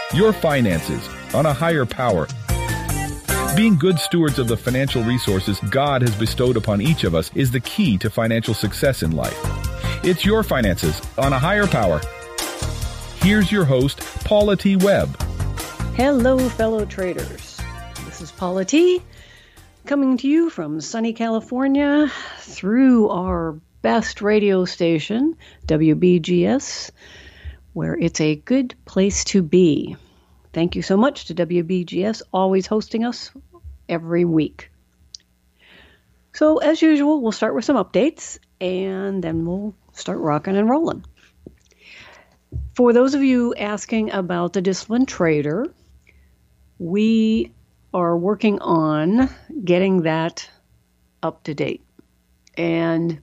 Your finances on a higher power. Being good stewards of the financial resources God has bestowed upon each of us is the key to financial success in life. It's your finances on a higher power. Here's your host, Paula T. Webb. Hello, fellow traders. This is Paula T. coming to you from sunny California through our best radio station, WBGS, where it's a good place to be. Thank you so much to WBGS, always hosting us every week. So, as usual, we'll start with some updates, and then we'll start rocking and rolling. For those of you asking about the Disciplined Trader, we are working on getting that up to date. And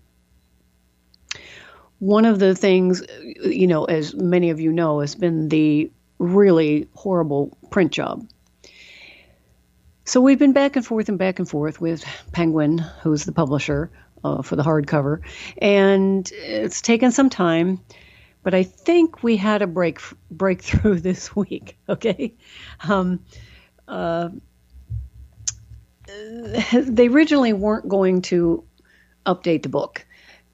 one of the things, as many of you know, has been the really horrible print job. So we've been back and forth with Penguin, who's the publisher for the hardcover, and it's taken some time, but I think we had a breakthrough this week. Okay, they originally weren't going to update the book.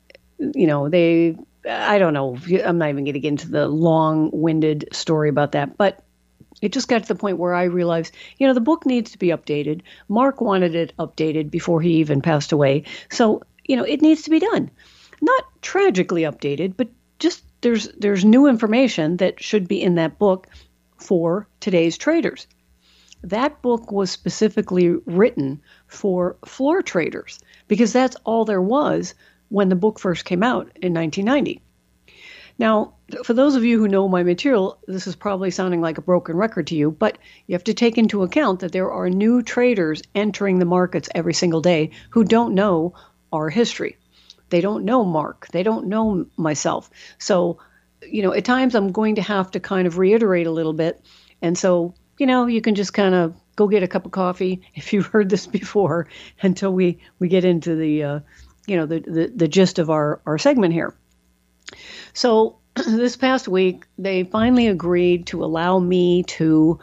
I don't know. I'm not even going to get into the long-winded story about that, but it just got to the point where I realized, the book needs to be updated. Mark wanted it updated before he even passed away. So, it needs to be done. Not tragically updated, but just there's new information that should be in that book for today's traders. That book was specifically written for floor traders because that's all there was when the book first came out in 1990. Now, for those of you who know my material, this is probably sounding like a broken record to you, but you have to take into account that there are new traders entering the markets every single day who don't know our history. They don't know Mark. They don't know myself. So, at times I'm going to have to kind of reiterate a little bit. And so, you can just kind of go get a cup of coffee if you've heard this before until we get into the the gist of our segment here. So this past week, they finally agreed to allow me to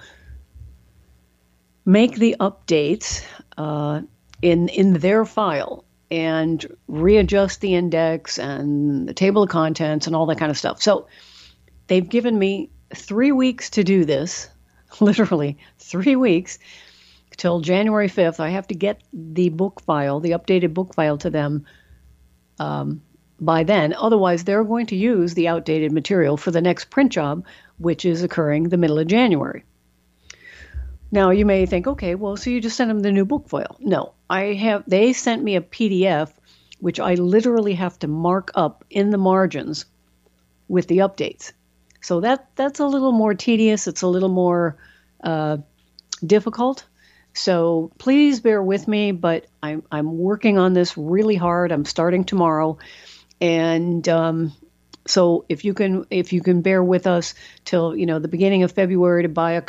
make the updates in their file and readjust the index and the table of contents and all that kind of stuff. So they've given me 3 weeks to do this, literally 3 weeks, till January 5th. I have to get the book file, the updated book file to them by then. Otherwise, they're going to use the outdated material for the next print job, which is occurring the middle of January. Now, you may think, okay, well, so you just sent them the new book file. No, they sent me a PDF, which I literally have to mark up in the margins with the updates. So that's a little more tedious. It's a little more difficult. So please bear with me, but I'm working on this really hard. I'm starting tomorrow. And so if you can bear with us till the beginning of February to buy a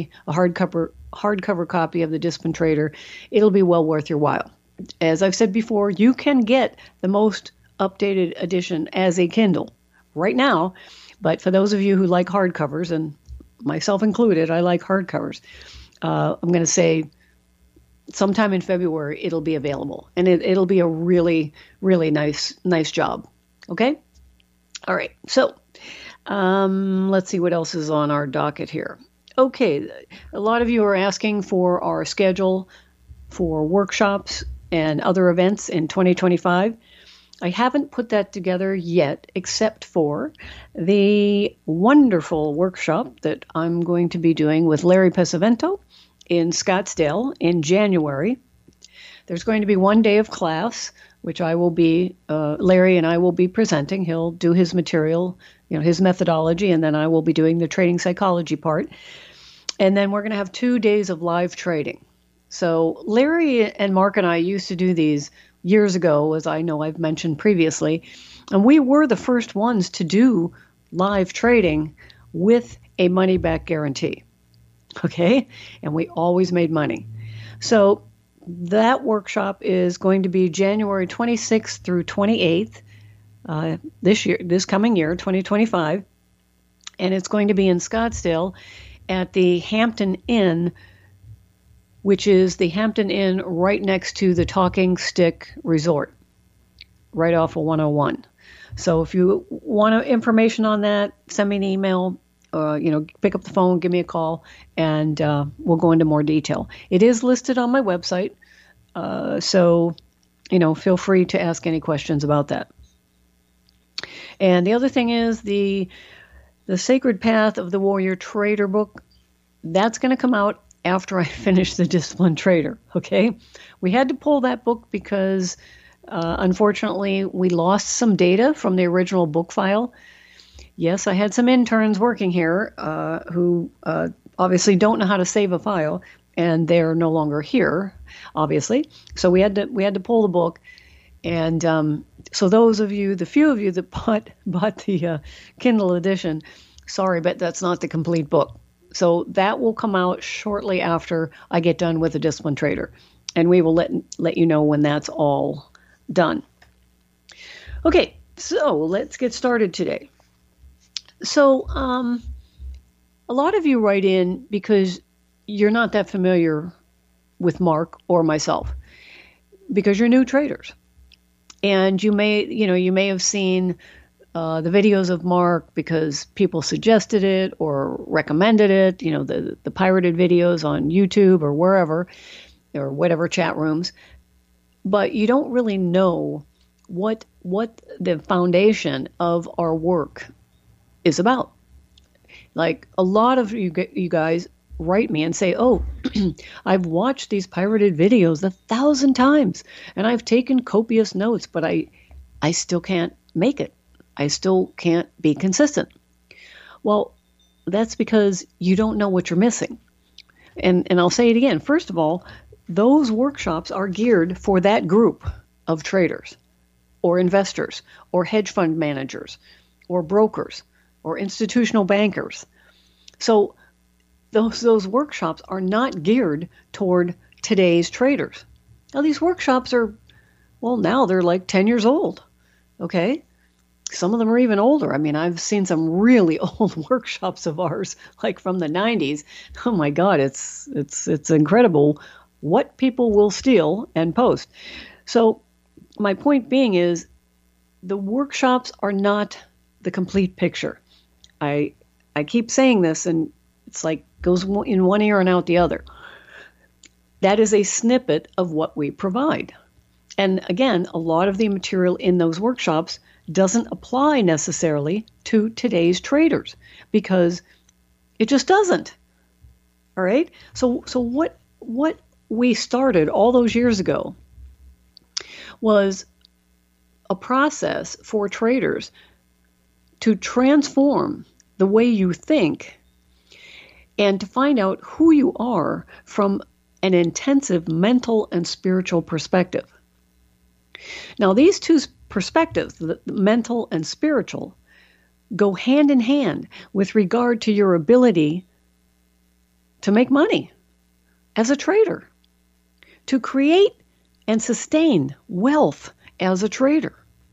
hardcover copy of the Disciplined Trader, it'll be well worth your while. As I've said before, you can get the most updated edition as a Kindle right now. But for those of you who like hardcovers, and myself included, I like hardcovers, I'm going to say sometime in February it'll be available, and it'll be a really, really nice job. Okay? All right. So let's see what else is on our docket here. Okay. A lot of you are asking for our schedule for workshops and other events in 2025. I haven't put that together yet, except for the wonderful workshop that I'm going to be doing with Larry Pesavento in Scottsdale in January. There's going to be 1 day of class, which I will be, Larry and I will be presenting. He'll do his material, his methodology, and then I will be doing the trading psychology part. And then we're going to have 2 days of live trading. So Larry and Mark and I used to do these years ago, as I know I've mentioned previously, and we were the first ones to do live trading with a money-back guarantee. Okay? And we always made money. So that workshop is going to be January 26th through 28th this coming year, 2025. And it's going to be in Scottsdale. at the Hampton Inn, which is the Hampton Inn right next to the Talking Stick Resort, right off of 101. So if you want information on that, send me an email, pick up the phone, give me a call, and we'll go into more detail. It is listed on my website, so feel free to ask any questions about that. And the other thing is the Sacred Path of the Warrior Trader book. That's going to come out after I finish the Disciplined Trader, okay? We had to pull that book because, unfortunately, we lost some data from the original book file. Yes, I had some interns working here who obviously don't know how to save a file, and they're no longer here, obviously. So we had to pull the book. And so those of you, the few of you that bought the Kindle edition, sorry, but that's not the complete book. So that will come out shortly after I get done with the Disciplined Trader, and we will let you know when that's all done. Okay, so let's get started today. So a lot of you write in because you're not that familiar with Mark or myself, because you're new traders. And you may have seen the videos of Mark because people suggested it or recommended it, the pirated videos on YouTube or wherever, or whatever chat rooms. But you don't really know what the foundation of our work is about. Like, a lot of you guys write me and say, oh, I've watched these pirated videos 1,000 times and I've taken copious notes, but I still can't make it. I still can't be consistent. Well, that's because you don't know what you're missing. And I'll say it again. First of all, those workshops are geared for that group of traders or investors or hedge fund managers or brokers or institutional bankers. So those workshops are not geared toward today's traders. Now, these workshops now they're like 10 years old, okay? Some of them are even older. I mean, I've seen some really old workshops of ours, like from the 90s. Oh my God, it's incredible what people will steal and post. So my point being is the workshops are not the complete picture. I keep saying this, and it's like goes in one ear and out the other. That is a snippet of what we provide. And again, a lot of the material in those workshops doesn't apply necessarily to today's traders because it just doesn't. All right? So what we started all those years ago was a process for traders to transform the way you think and to find out who you are from an intensive mental and spiritual perspective. Now, these two perspectives, the mental and spiritual, go hand in hand with regard to your ability to make money as a trader, to create and sustain wealth as a trader.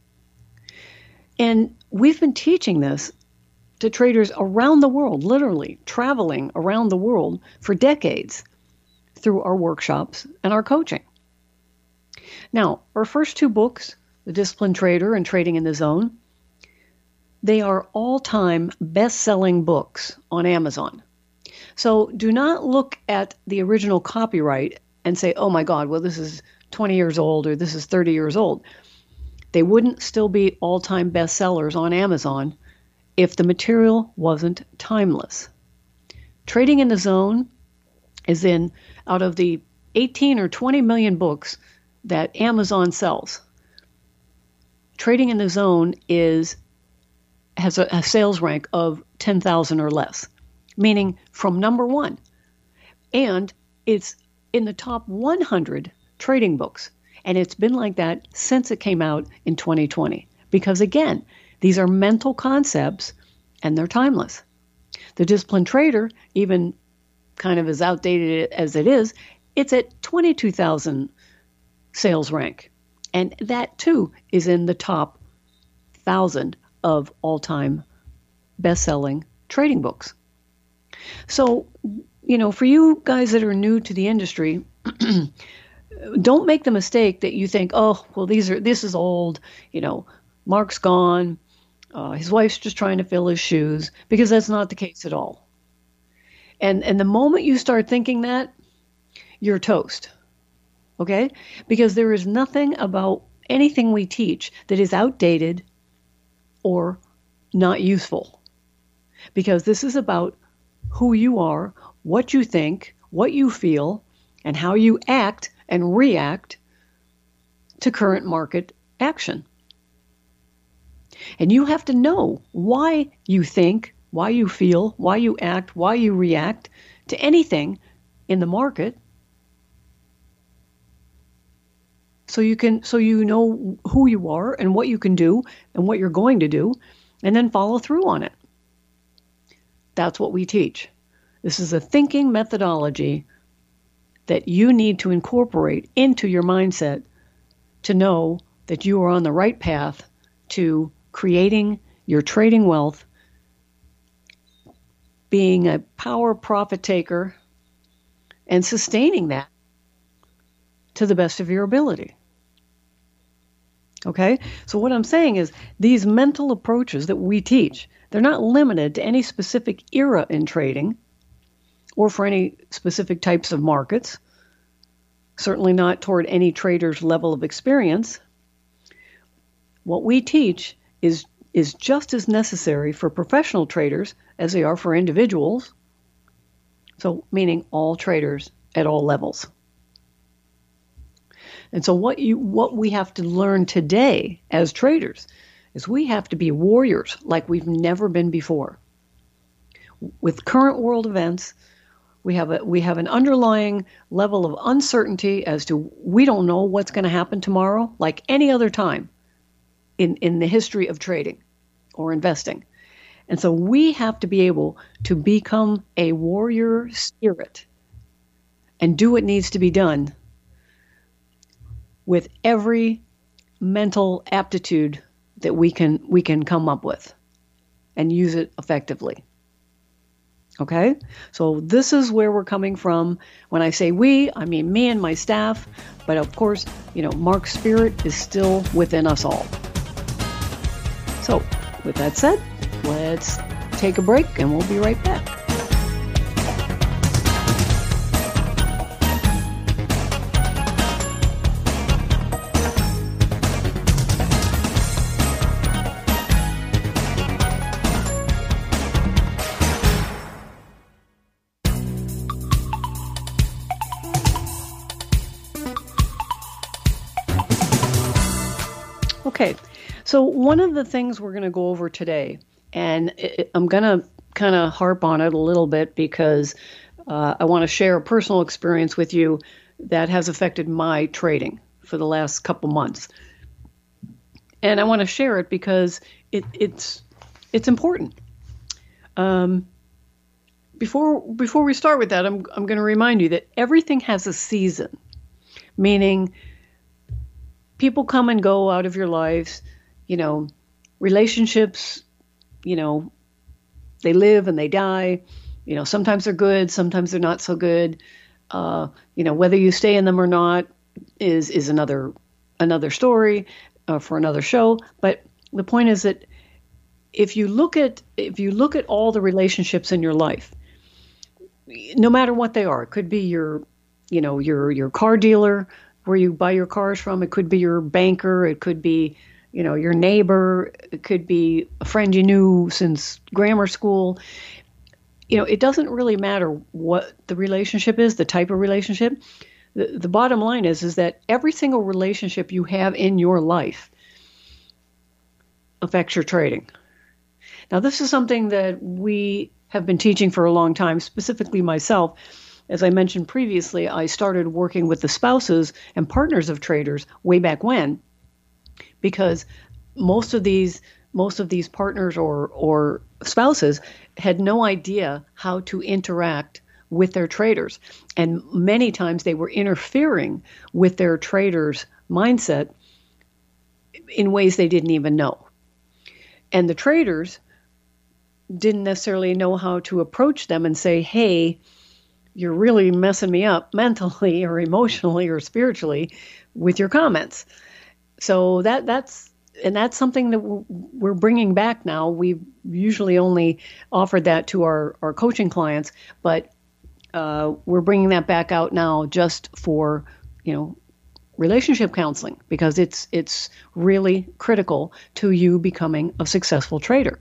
And we've been teaching this to traders around the world, literally traveling around the world for decades through our workshops and our coaching. Now, our first two books, The Disciplined Trader and Trading in the Zone, they are all-time best-selling books on Amazon. So do not look at the original copyright and say, oh my God, well, this is 20 years old or this is 30 years old. They wouldn't still be all-time bestsellers on Amazon if the material wasn't timeless. Trading in the Zone is out of the 18 or 20 million books that Amazon sells. Trading in the Zone has a sales rank of 10,000 or less, meaning from number one. And it's in the top 100 trading books. And it's been like that since it came out in 2020. Because again, these are mental concepts and they're timeless. The Disciplined Trader, even kind of as outdated as it is, it's at 22,000 sales rank. And that too is in the top 1,000 of all-time best-selling trading books. So, for you guys that are new to the industry, don't make the mistake that you think, oh, well, this is old, Mark's gone, his wife's just trying to fill his shoes, because that's not the case at all. And the moment you start thinking that, you're toast. Okay? Because there is nothing about anything we teach that is outdated or not useful. Because this is about who you are, what you think, what you feel, and how you act and react to current market action. And you have to know why you think, why you feel, why you act, why you react to anything in the market, so you know who you are and what you can do and what you're going to do, and then follow through on it. That's what we teach. This is a thinking methodology that you need to incorporate into your mindset to know that you are on the right path to creating your trading wealth, being a power profit taker, and sustaining that to the best of your ability. Okay? So what I'm saying is these mental approaches that we teach, they're not limited to any specific era in trading or for any specific types of markets, certainly not toward any trader's level of experience. What we teach is just as necessary for professional traders as they are for individuals. So meaning all traders at all levels. And so what we have to learn today as traders is we have to be warriors like we've never been before. With current world events, we have an underlying level of uncertainty as to we don't know what's going to happen tomorrow, like any other time in the history of trading or investing. And so we have to be able to become a warrior spirit and do what needs to be done with every mental aptitude that we can come up with and use it effectively. Okay? So this is where we're coming from. When I say we, I mean me and my staff, but of course, Mark's spirit is still within us all. So, with that said, let's take a break and we'll be right back. Okay, so one of the things we're going to go over today, and I'm going to kind of harp on it a little bit because I want to share a personal experience with you that has affected my trading for the last couple months. And I want to share it because it's important. Before we start with that, I'm going to remind you that everything has a season, meaning people come and go out of your lives, relationships, they live and they die. Sometimes they're good, sometimes they're not so good. Whether you stay in them or not is another story for another show. But the point is that if you look at all the relationships in your life, no matter what they are, it could be your car dealer where you buy your cars from. It could be your banker. It could be, your neighbor. It could be a friend you knew since grammar school. It doesn't really matter what the relationship is, the type of relationship. The bottom line is that every single relationship you have in your life affects your trading. Now, this is something that we have been teaching for a long time, specifically myself. As I mentioned previously, I started working with the spouses and partners of traders way back when, because most of these partners or spouses had no idea how to interact with their traders. And many times they were interfering with their traders' mindset in ways they didn't even know. And the traders didn't necessarily know how to approach them and say, hey, you're really messing me up mentally or emotionally or spiritually with your comments. So that's something that we're bringing back now. We've usually only offered that to our coaching clients, but we're bringing that back out now just for, relationship counseling, because it's really critical to you becoming a successful trader.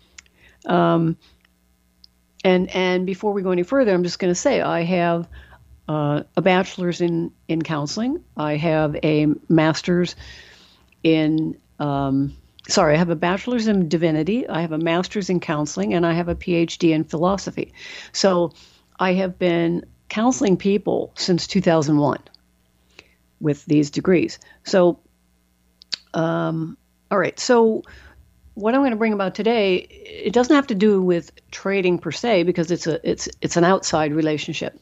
And before we go any further, I'm just going to say I have a bachelor's in counseling. I have a master's in I have a bachelor's in divinity. I have a master's in counseling, and I have a PhD in philosophy. So I have been counseling people since 2001 with these degrees. So, all right. So what I'm going to bring about today, it doesn't have to do with trading per se, because it's an outside relationship.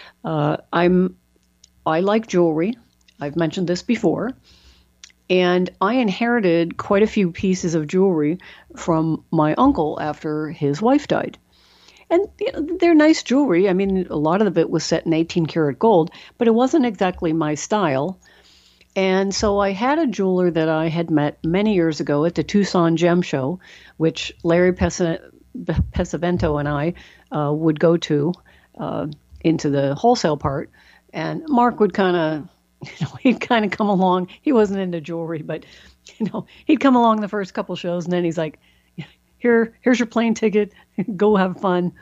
I like jewelry. I've mentioned this before. And I inherited quite a few pieces of jewelry from my uncle after his wife died. And they're nice jewelry. I mean, a lot of it was set in 18 karat gold, but it wasn't exactly my style. And so I had a jeweler that I had met many years ago at the Tucson Gem Show, which Larry Pesavento and I would go to into the wholesale part. And Mark would kind of, he'd kind of come along. He wasn't into jewelry, but, he'd come along the first couple shows, and then he's like, here's your plane ticket. Go have fun.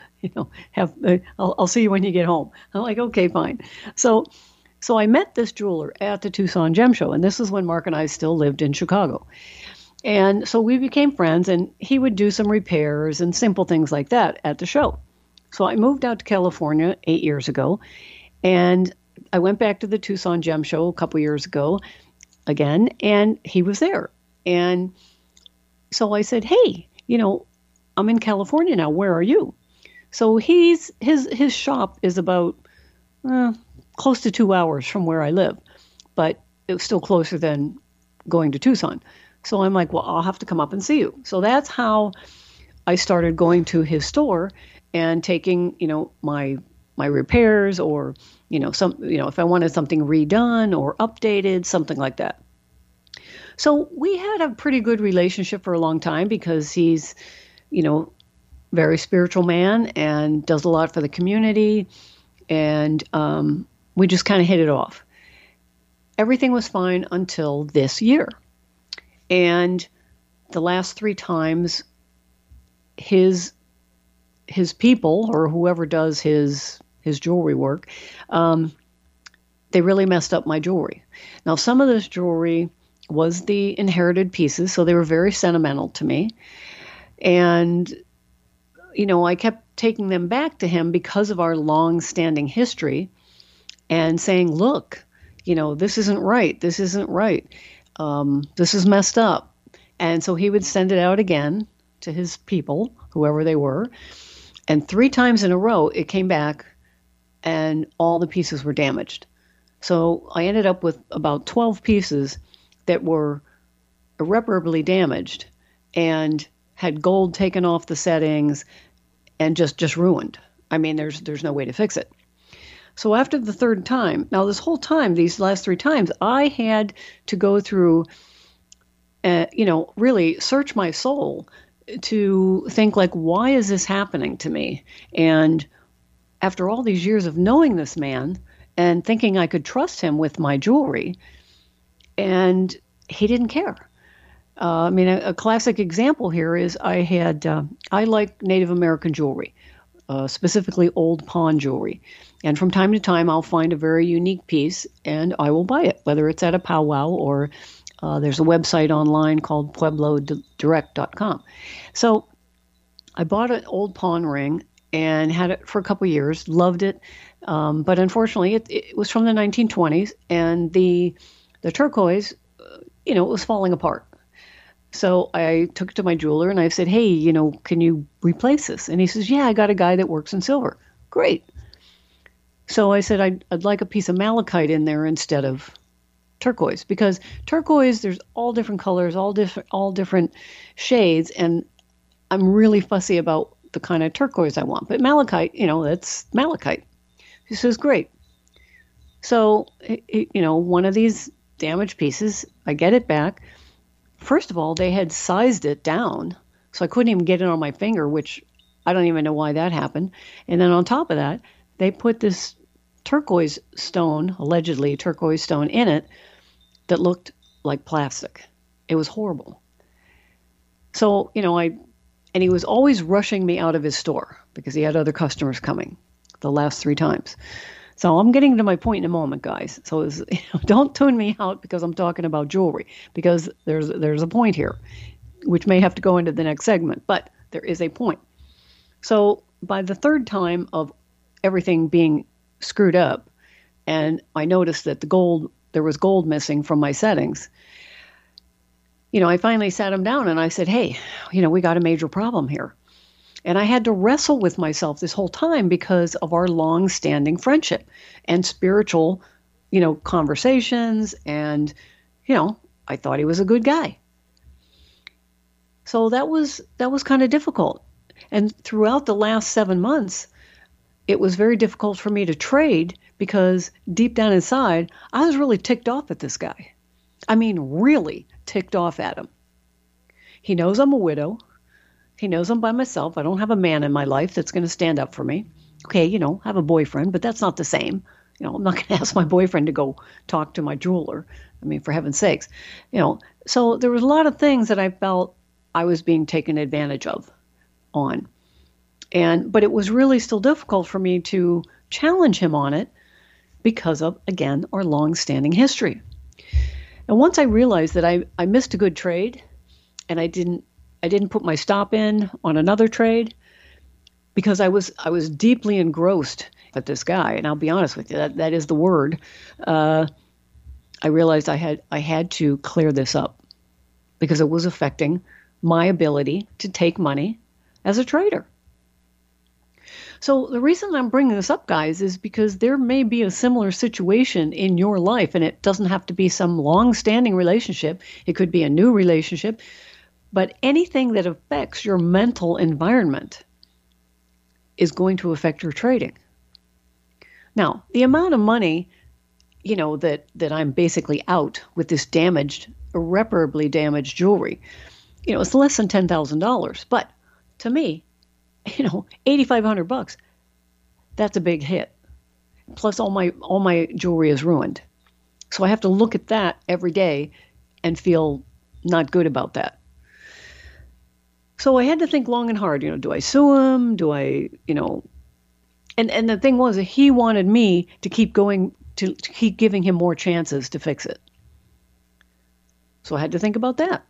I'll see you when you get home. I'm like, okay, fine. So I met this jeweler at the Tucson Gem Show, and this is when Mark and I still lived in Chicago. And so we became friends, and he would do some repairs and simple things like that at the show. So I moved out to California 8 years ago, and I went back to the Tucson Gem Show a couple years ago again, and he was there. And so I said, hey, I'm in California now. Where are you? So his shop is about close to 2 hours from where I live, but it was still closer than going to Tucson. So I'm like, well, I'll have to come up and see you. So that's how I started going to his store and taking, my repairs, or, if I wanted something redone or updated, something like that. So we had a pretty good relationship for a long time, because he's, very spiritual man and does a lot for the community. And we just kind of hit it off. Everything was fine until this year. And the last 3 times, his people, or whoever does his jewelry work, they really messed up my jewelry. Now, some of this jewelry was the inherited pieces, so they were very sentimental to me. And, I kept taking them back to him because of our long-standing history and saying, look, this isn't right. This isn't right. This is messed up. And so he would send it out again to his people, whoever they were. And 3 times in a row, it came back and all the pieces were damaged. So I ended up with about 12 pieces that were irreparably damaged and had gold taken off the settings and just ruined. I mean, there's no way to fix it. So after the 3rd time, now this whole time, these last 3 times, I had to go through, really search my soul to think, like, why is this happening to me? And after all these years of knowing this man and thinking I could trust him with my jewelry, and he didn't care. A classic example here is I like Native American jewelry, specifically old pawn jewelry. And from time to time, I'll find a very unique piece and I will buy it, whether it's at a powwow or there's a website online called PuebloDirect.com. So I bought an old pawn ring and had it for a couple years, loved it. But unfortunately, it was from the 1920s, and the turquoise, it was falling apart. So I took it to my jeweler and I said, hey, can you replace this? And he says, yeah, I got a guy that works in silver. Great. So I said, I'd like a piece of malachite in there instead of turquoise, because turquoise, there's all different colors, all different shades. And I'm really fussy about the kind of turquoise I want. But malachite, that's malachite. He says, great. So, one of these damaged pieces, I get it back. First of all, they had sized it down, so I couldn't even get it on my finger, which I don't even know why that happened. And then on top of that, they put this turquoise stone, allegedly turquoise stone, in it that looked like plastic. It was horrible. So, and he was always rushing me out of his store because he had other customers coming the last 3 times. So I'm getting to my point in a moment, guys. So don't tune me out because I'm talking about jewelry, because there's a point here, which may have to go into the next segment, but there is a point. So by the 3rd time of everything being screwed up, and I noticed that there was gold missing from my settings, I finally sat him down and I said, hey, we got a major problem here. And I had to wrestle with myself this whole time because of our long-standing friendship and spiritual, conversations. And, I thought he was a good guy. So that was kind of difficult. And throughout the last 7 months, it was very difficult for me to trade because deep down inside, I was really ticked off at this guy. I mean, really ticked off at him. He knows I'm a widow. He knows I'm by myself. I don't have a man in my life that's going to stand up for me. Okay, I have a boyfriend, but that's not the same. I'm not going to ask my boyfriend to go talk to my jeweler. I mean, for heaven's sakes. So there was a lot of things that I felt I was being taken advantage of on. But it was really still difficult for me to challenge him on it because of, again, our long-standing history. And once I realized that I missed a good trade and I didn't put my stop in on another trade because I was deeply engrossed at this guy. And I'll be honest with you, that is the word. I realized I had to clear this up because it was affecting my ability to take money as a trader. So the reason I'm bringing this up, guys, is because there may be a similar situation in your life, and it doesn't have to be some long-standing relationship. It could be a new relationship. But anything that affects your mental environment is going to affect your trading. Now, the amount of money, that I'm basically out with this irreparably damaged jewelry, it's less than $10,000. But to me, $8,500, that's a big hit. Plus all my jewelry is ruined. So I have to look at that every day and feel not good about that. So I had to think long and hard, do I sue him? Do I, and the thing was, he wanted me to keep going, to keep giving him more chances to fix it. So I had to think about that.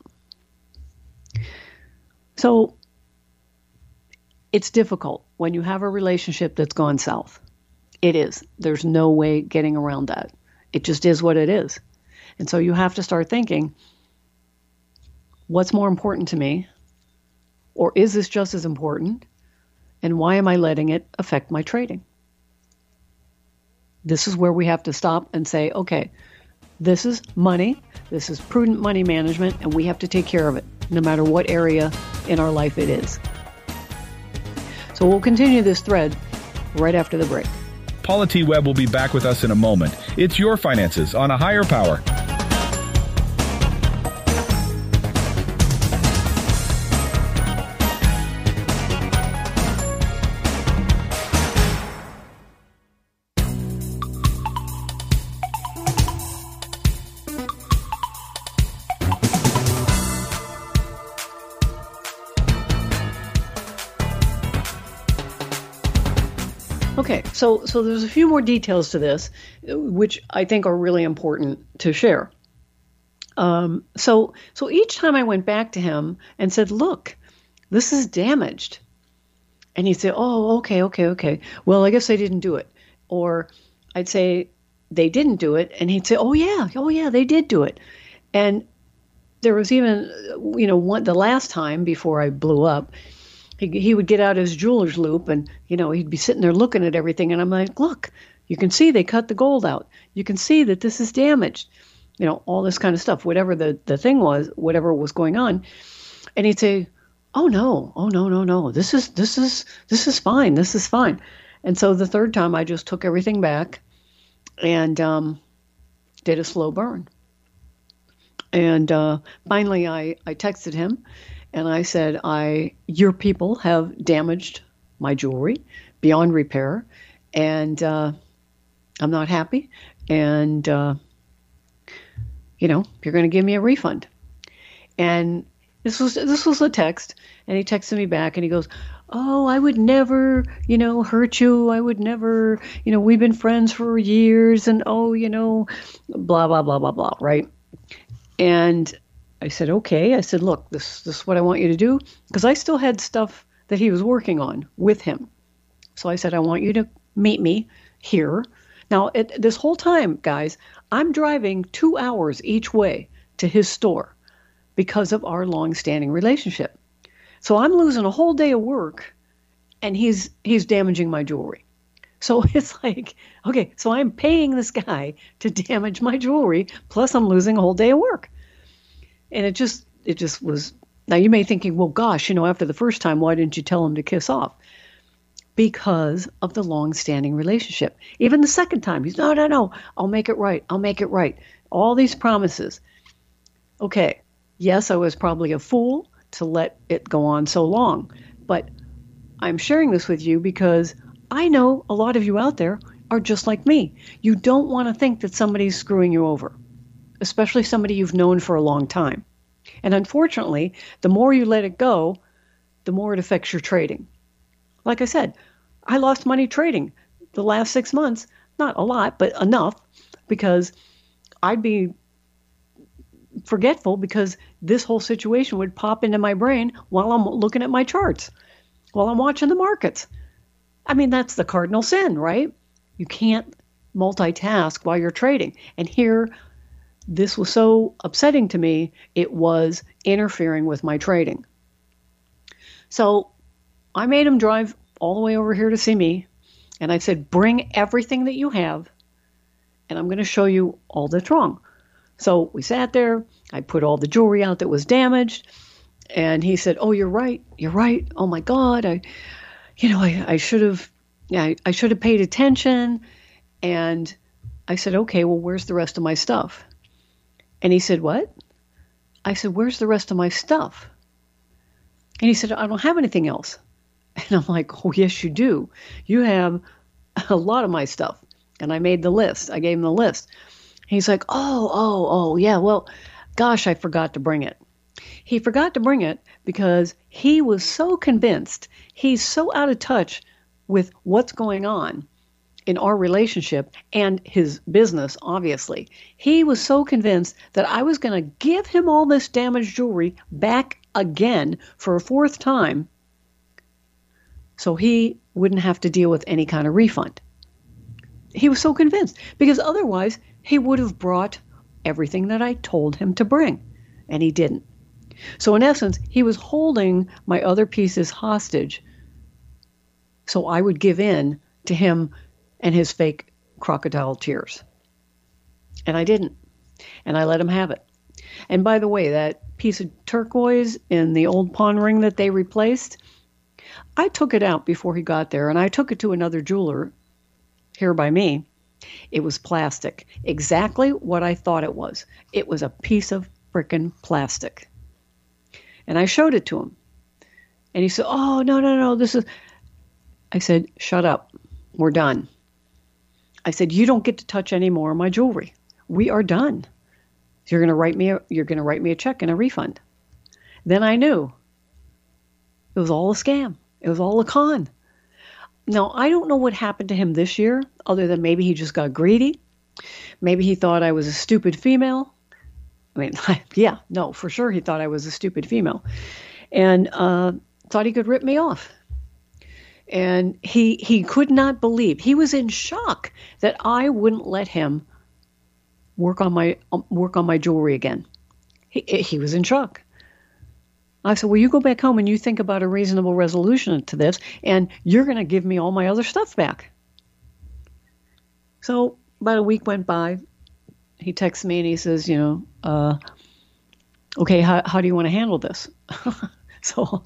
So it's difficult when you have a relationship that's gone south. It is. There's no way getting around that. It just is what it is. And so you have to start thinking, what's more important to me? Or is this just as important? And why am I letting it affect my trading? This is where we have to stop and say, okay, this is money. This is prudent money management, and we have to take care of it, no matter what area in our life it is. So we'll continue this thread right after the break. Paula T. Webb will be back with us in a moment. It's your finances on a higher power. Okay, so there's a few more details to this, which I think are really important to share. So each time I went back to him and said, look, this is damaged. And he'd say, oh, okay. Well, I guess they didn't do it. Or I'd say they didn't do it. And he'd say, oh yeah, they did do it. And there was even, the last time before I blew up, he would get out his jeweler's loop and, he'd be sitting there looking at everything. And I'm like, look, you can see they cut the gold out. You can see that this is damaged, all this kind of stuff, whatever the thing was, whatever was going on. And he'd say, oh no, oh no, no, no. This is fine. This is fine. And so the third time I just took everything back and did a slow burn. And finally I texted him and I said, your people have damaged my jewelry beyond repair, and I'm not happy, and you're going to give me a refund. And this was a text, and he texted me back, and he goes, oh, I would never, hurt you. I would never, we've been friends for years, and blah, blah, blah, blah, blah, right? And I said, okay. I said, look, this is what I want you to do, because I still had stuff that he was working on with him. So I said, I want you to meet me here. Now, this whole time, guys, I'm driving 2 hours each way to his store because of our long-standing relationship. So I'm losing a whole day of work, and he's damaging my jewelry. So it's like, okay, so I'm paying this guy to damage my jewelry, plus I'm losing a whole day of work. And it just was. Now you may be thinking, well, gosh, after the first time, why didn't you tell him to kiss off? Because of the long-standing relationship. Even the second time, he's, no, I'll make it right. I'll make it right. All these promises. Okay, yes, I was probably a fool to let it go on so long, but I'm sharing this with you because I know a lot of you out there are just like me. You don't want to think that somebody's screwing you over, especially somebody you've known for a long time. And unfortunately, the more you let it go, the more it affects your trading. Like I said, I lost money trading the last 6 months. Not a lot, but enough, because I'd be forgetful because this whole situation would pop into my brain while I'm looking at my charts, while I'm watching the markets. I mean, that's the cardinal sin, right? You can't multitask while you're trading. And here, this was so upsetting to me, it was interfering with my trading. So I made him drive all the way over here to see me, and I said, bring everything that you have, and I'm going to show you all that's wrong. So we sat there, I put all the jewelry out that was damaged, and he said, oh, you're right, oh my God, I should have paid attention. And I said, okay, well, where's the rest of my stuff? And he said, what? I said, where's the rest of my stuff? And he said, I don't have anything else. And I'm like, oh, yes, you do. You have a lot of my stuff. And I made the list. I gave him the list. He's like, oh, yeah, well, gosh, I forgot to bring it. He forgot to bring it because he was so convinced, he's so out of touch with what's going on in our relationship and his business, obviously. He was so convinced that I was going to give him all this damaged jewelry back again for a fourth time, so he wouldn't have to deal with any kind of refund. He was so convinced, because otherwise he would have brought everything that I told him to bring, and he didn't. So in essence, he was holding my other pieces hostage so I would give in to him and his fake crocodile tears. And I didn't. And I let him have it. And by the way, that piece of turquoise in the old pawn ring that they replaced, I took it out before he got there, and I took it to another jeweler here by me. It was plastic. Exactly what I thought it was. It was a piece of frickin' plastic. And I showed it to him. And he said, oh, no, this is... I said, shut up. We're done. I said, you don't get to touch any more of my jewelry. We are done. You're going to write me a check and a refund. Then I knew it was all a scam. It was all a con. Now, I don't know what happened to him this year, other than maybe he just got greedy. Maybe he thought I was a stupid female. I mean, yeah, no, for sure he thought I was a stupid female. And thought he could rip me off. And he could not believe. He was in shock that I wouldn't let him work on my jewelry again. He was in shock. I said, well, you go back home and you think about a reasonable resolution to this, and you're going to give me all my other stuff back. So about a week went by. He texts me and he says, okay, how do you want to handle this? So,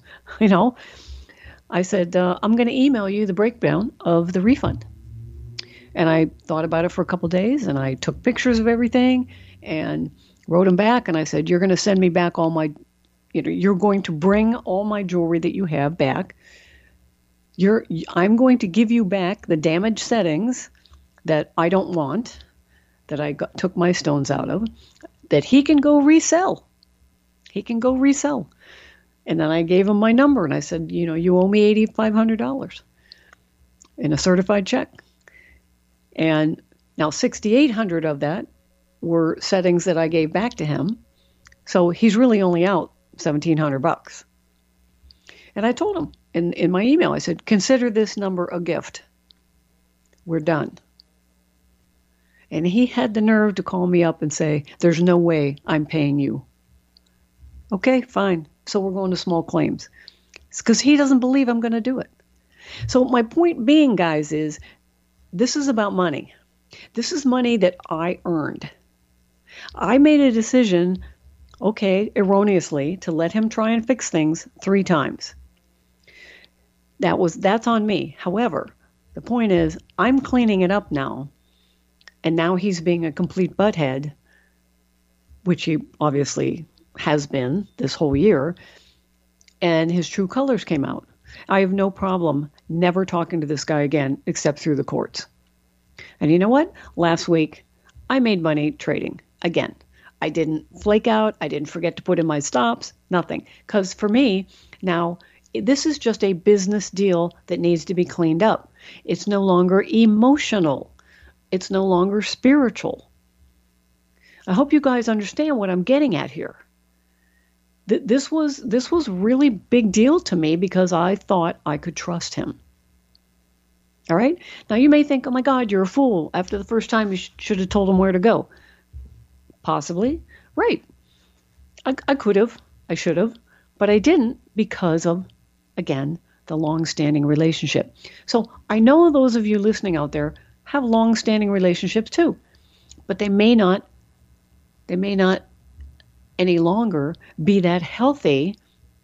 I said, I'm going to email you the breakdown of the refund. And I thought about it for a couple of days, and I took pictures of everything and wrote them back. And I said, you're going to send me back all my, you're going to bring all my jewelry that you have back. I'm going to give you back the damaged settings that I don't want, that I took my stones out of, that he can go resell. He can go resell. And then I gave him my number, and I said, you owe me $8,500 in a certified check. And now $6,800 of that were settings that I gave back to him. So he's really only out $1,700. And I told him in my email, I said, consider this number a gift. We're done. And he had the nerve to call me up and say, there's no way I'm paying you. Okay, fine. So we're going to small claims. It's because he doesn't believe I'm going to do it. So my point being, guys, is this is about money. This is money that I earned. I made a decision, erroneously, to let him try and fix things 3 times. That's on me. However, the point is, I'm cleaning it up now, and now he's being a complete butthead, which he obviously has been this whole year, and his true colors came out. I have no problem never talking to this guy again except through the courts. And you know what? Last week, I made money trading again. I didn't flake out. I didn't forget to put in my stops. Nothing. Because for me, now, this is just a business deal that needs to be cleaned up. It's no longer emotional. It's no longer spiritual. I hope you guys understand what I'm getting at here. This was really big deal to me because I thought I could trust him. All right? Now you may think, oh my God, you're a fool. After the first time, you should have told him where to go. Possibly. Right. I could have. I should have. But I didn't because of, again, the long-standing relationship. So I know those of you listening out there have long-standing relationships too. But they may not any longer be that healthy,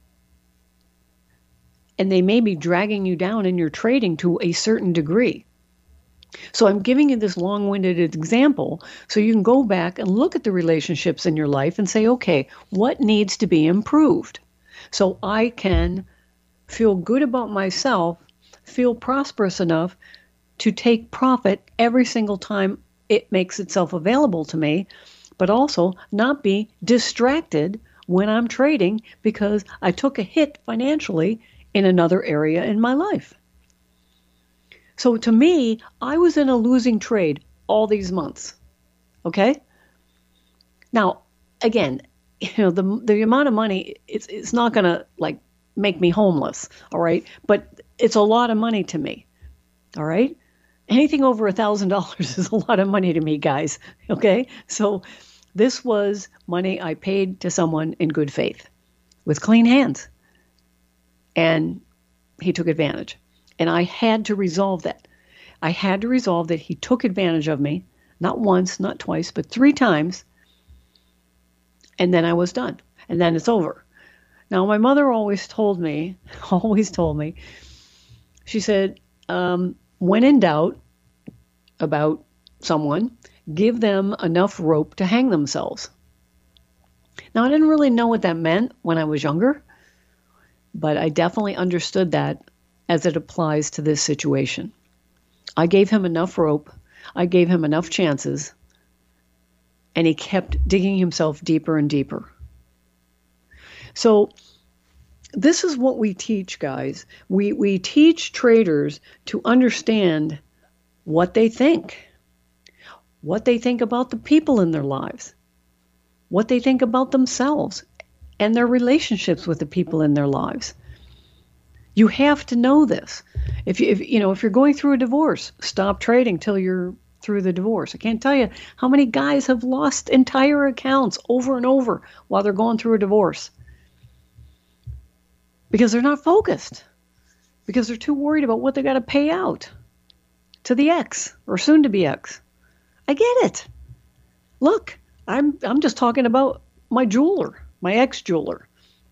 and they may be dragging you down in your trading to a certain degree. So I'm giving you this long-winded example so you can go back and look at the relationships in your life and say, okay, what needs to be improved? So I can feel good about myself, feel prosperous enough to take profit every single time it makes itself available to me, but also not be distracted when I'm trading because I took a hit financially in another area in my life. So to me, I was in a losing trade all these months. Okay? Now, again, the amount of money, it's not going to make me homeless, all right? But it's a lot of money to me, all right? Anything over $1,000 is a lot of money to me, guys, okay? So this was money I paid to someone in good faith with clean hands. And he took advantage. And I had to resolve that. I had to resolve that he took advantage of me, not once, not twice, but 3 times. And then I was done. And then it's over. Now, my mother always told me, she said, when in doubt about someone, give them enough rope to hang themselves. Now, I didn't really know what that meant when I was younger, but I definitely understood that as it applies to this situation. I gave him enough rope, I gave him enough chances, and he kept digging himself deeper and deeper. So this is what we teach, guys. We teach traders to understand what they think about the people in their lives, what they think about themselves and their relationships with the people in their lives. You have to know this. If you're going through a divorce, stop trading till you're through the divorce. I can't tell you how many guys have lost entire accounts over and over while they're going through a divorce. Because they're not focused. Because they're too worried about what they got to pay out to the ex or soon to be ex. I get it. Look, I'm just talking about my jeweler, my ex-jeweler.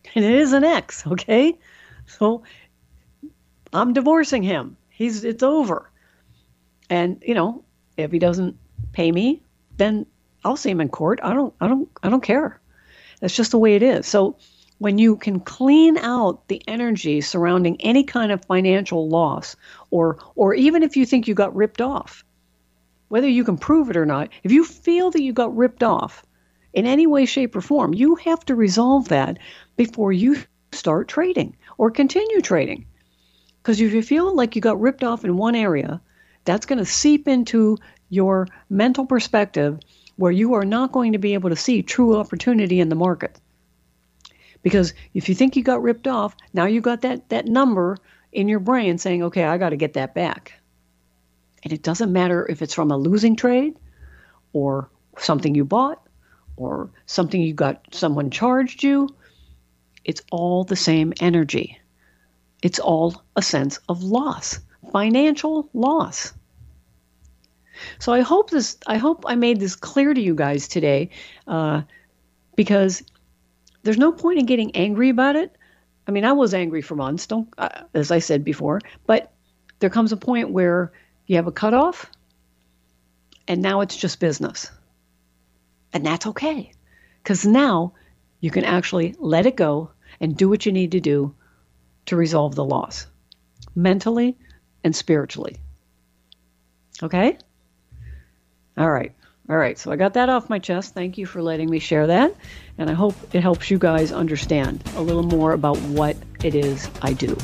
And it is an ex, okay? So I'm divorcing him. It's over. And, if he doesn't pay me, then I'll see him in court. I don't care. That's just the way it is. So when you can clean out the energy surrounding any kind of financial loss, or even if you think you got ripped off, whether you can prove it or not, if you feel that you got ripped off in any way, shape, or form, you have to resolve that before you start trading or continue trading. Because if you feel like you got ripped off in one area, that's going to seep into your mental perspective where you are not going to be able to see true opportunity in the market. Because if you think you got ripped off, now you got that number in your brain saying, okay, I got to get that back. And it doesn't matter if it's from a losing trade or something you bought or something you got, someone charged you. It's all the same energy. It's all a sense of loss, financial loss. So I hope I made this clear to you guys today, because there's no point in getting angry about it. I mean, I was angry for months, as I said before, but there comes a point where you have a cutoff, and now it's just business. And that's okay, because now you can actually let it go and do what you need to do to resolve the loss, mentally and spiritually. Okay? All right. So I got that off my chest. Thank you for letting me share that. And I hope it helps you guys understand a little more about what it is I do.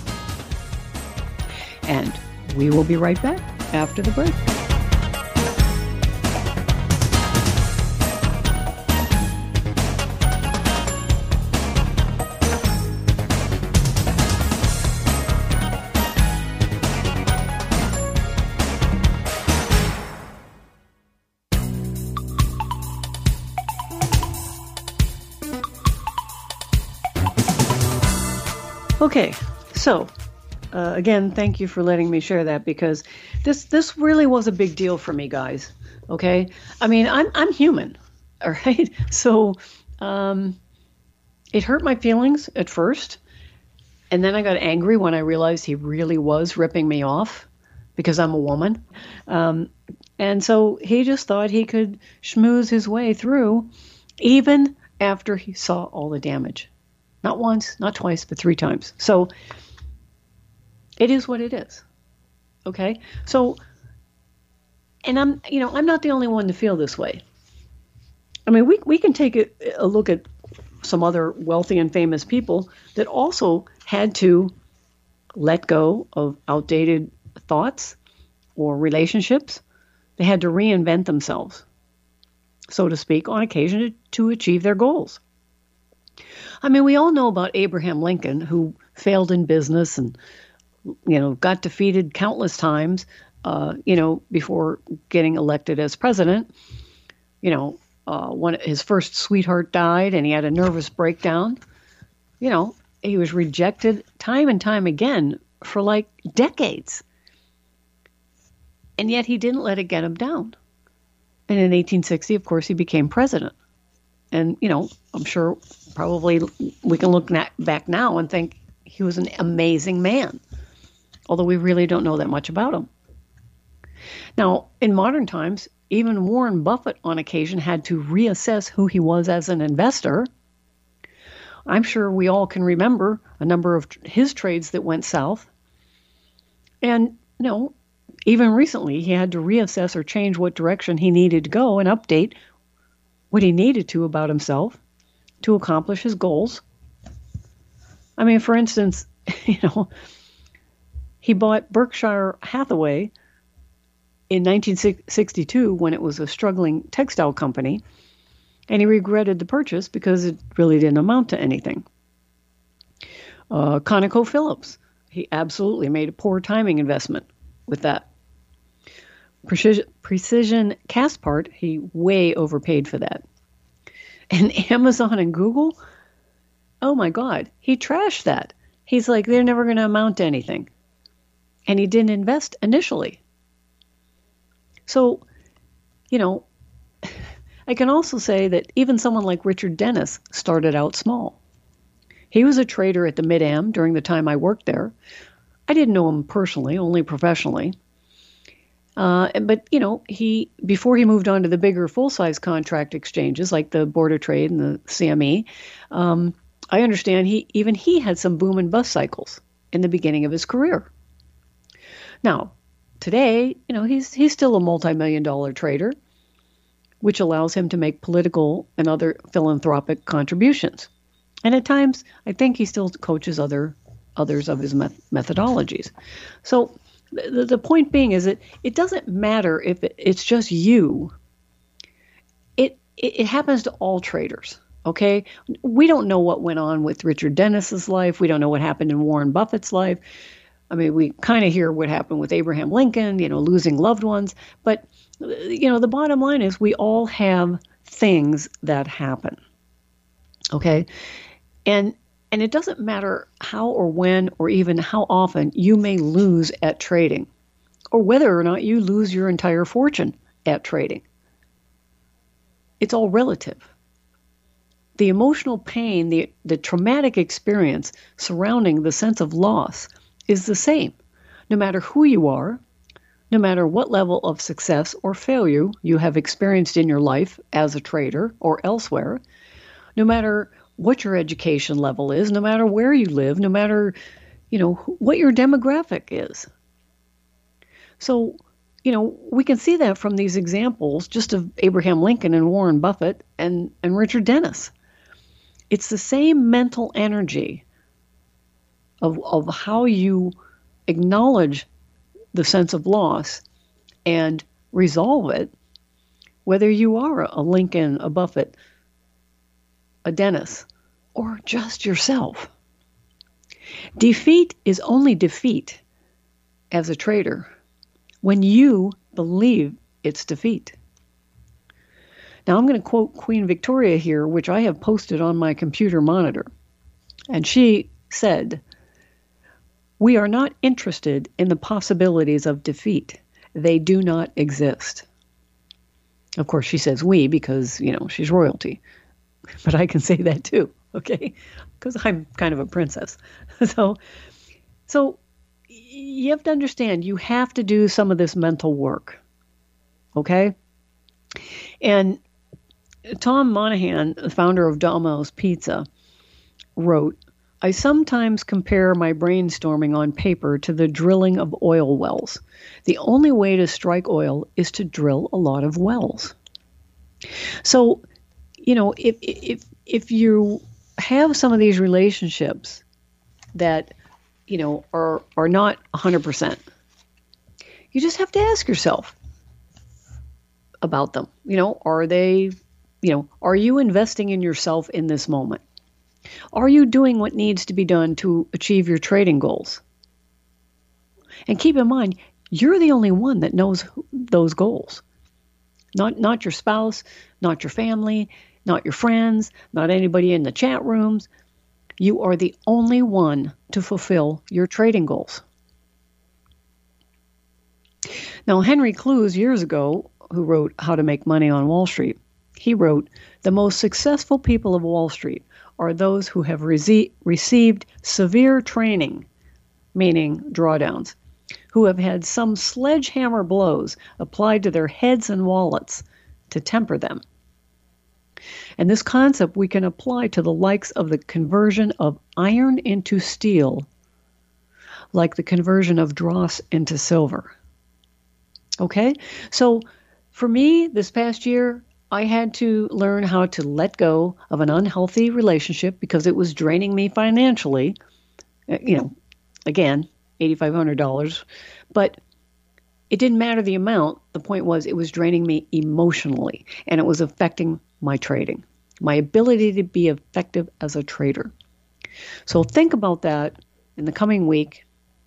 And we will be right back after the break. Okay, so again, thank you for letting me share that, because this really was a big deal for me, guys. Okay, I mean, I'm human, all right. So it hurt my feelings at first, and then I got angry when I realized he really was ripping me off because I'm a woman, and so he just thought he could schmooze his way through, even after he saw all the damage. Not once, not twice, but 3 times. So it is what it is. Okay? So, and I'm not the only one to feel this way. I mean, we can take a look at some other wealthy and famous people that also had to let go of outdated thoughts or relationships. They had to reinvent themselves, so to speak, on occasion to achieve their goals. I mean, we all know about Abraham Lincoln, who failed in business and, got defeated countless times, before getting elected as president. When his first sweetheart died and he had a nervous breakdown, he was rejected time and time again for like decades. And yet he didn't let it get him down. And in 1860, of course, he became president. And, I'm sure probably we can look back now and think he was an amazing man, although we really don't know that much about him. Now, in modern times, even Warren Buffett on occasion had to reassess who he was as an investor. I'm sure we all can remember a number of his trades that went south. And, even recently, he had to reassess or change what direction he needed to go and update what he needed to about himself to accomplish his goals. I mean, for instance, he bought Berkshire Hathaway in 1962 when it was a struggling textile company, and he regretted the purchase because it really didn't amount to anything. ConocoPhillips, he absolutely made a poor timing investment with that. Precision Castparts, he way overpaid for that. And Amazon and Google, oh my God, he trashed that. He's like, they're never going to amount to anything. And he didn't invest initially. So, I can also say that even someone like Richard Dennis started out small. He was a trader at the Mid-Am during the time I worked there. I didn't know him personally, only professionally. But, before he moved on to the bigger full-size contract exchanges like the Board of Trade and the CME, I understand he had some boom and bust cycles in the beginning of his career. Now, today, he's still a multi-million-dollar trader, which allows him to make political and other philanthropic contributions. And at times, I think he still coaches others of his methodologies. So the point being is that it doesn't matter if it's just you. It happens to all traders, okay? We don't know what went on with Richard Dennis's life. We don't know what happened in Warren Buffett's life. I mean, we kind of hear what happened with Abraham Lincoln, losing loved ones. But, the bottom line is we all have things that happen, okay? And it doesn't matter how or when or even how often you may lose at trading, or whether or not you lose your entire fortune at trading. It's all relative. The emotional pain, the traumatic experience surrounding the sense of loss is the same, no matter who you are, no matter what level of success or failure you have experienced in your life as a trader or elsewhere, no matter what your education level is, no matter where you live, no matter, what your demographic is. So, we can see that from these examples just of Abraham Lincoln and Warren Buffett and Richard Dennis. It's the same mental energy of how you acknowledge the sense of loss and resolve it, whether you are a Lincoln, a Buffett, a Dennis, or just yourself. Defeat is only defeat as a trader when you believe it's defeat. Now I'm going to quote Queen Victoria here, which I have posted on my computer monitor. And she said, "We are not interested in the possibilities of defeat. They do not exist." Of course, she says we because, she's royalty. But I can say that too, okay? Because I'm kind of a princess. So you have to understand, you have to do some of this mental work, okay? And Tom Monahan, the founder of Domino's Pizza, wrote, "I sometimes compare my brainstorming on paper to the drilling of oil wells. The only way to strike oil is to drill a lot of wells." So, if you have some of these relationships that, are not 100%, you just have to ask yourself about them. Are they, are you investing in yourself in this moment? Are you doing what needs to be done to achieve your trading goals? And keep in mind, you're the only one that knows those goals. Not your spouse, not your family, not your friends, not anybody in the chat rooms. You are the only one to fulfill your trading goals. Now, Henry Clues, years ago, who wrote How to Make Money on Wall Street, he wrote, "The most successful people of Wall Street are those who have received severe training," meaning drawdowns, "who have had some sledgehammer blows applied to their heads and wallets to temper them." And this concept we can apply to the likes of the conversion of iron into steel, like the conversion of dross into silver. Okay? So for me, this past year, I had to learn how to let go of an unhealthy relationship because it was draining me financially. Again, $8,500. But it didn't matter the amount. The point was it was draining me emotionally, and it was affecting my trading, my ability to be effective as a trader. So think about that in the coming week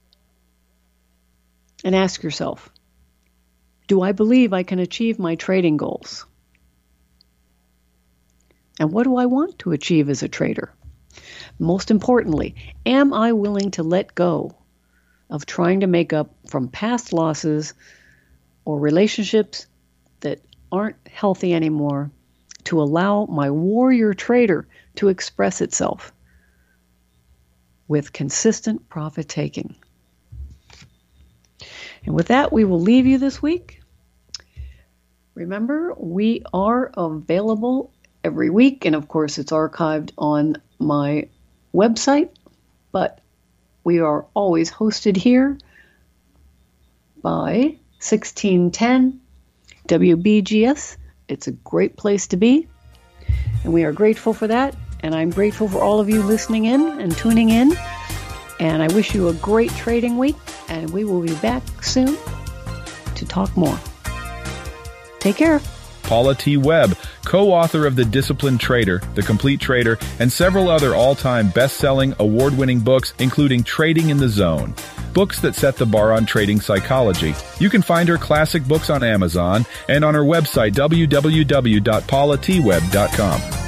and ask yourself, do I believe I can achieve my trading goals? And what do I want to achieve as a trader? Most importantly, am I willing to let go of trying to make up from past losses or relationships that aren't healthy anymore to allow my warrior trader to express itself? with consistent profit taking. And with that, we will leave you this week. Remember, we are available every week, and of course it's archived on my website, but we are always hosted here by 1610 WBGS. It's a great place to be, and we are grateful for that, and I'm grateful for all of you listening in and tuning in, and I wish you a great trading week, and we will be back soon to talk more. Take care. Paula T. Webb, co-author of The Disciplined Trader, The Complete Trader, and several other all-time best-selling, award-winning books, including Trading in the Zone, books that set the bar on trading psychology. You can find her classic books on Amazon and on her website, www.paulatwebb.com.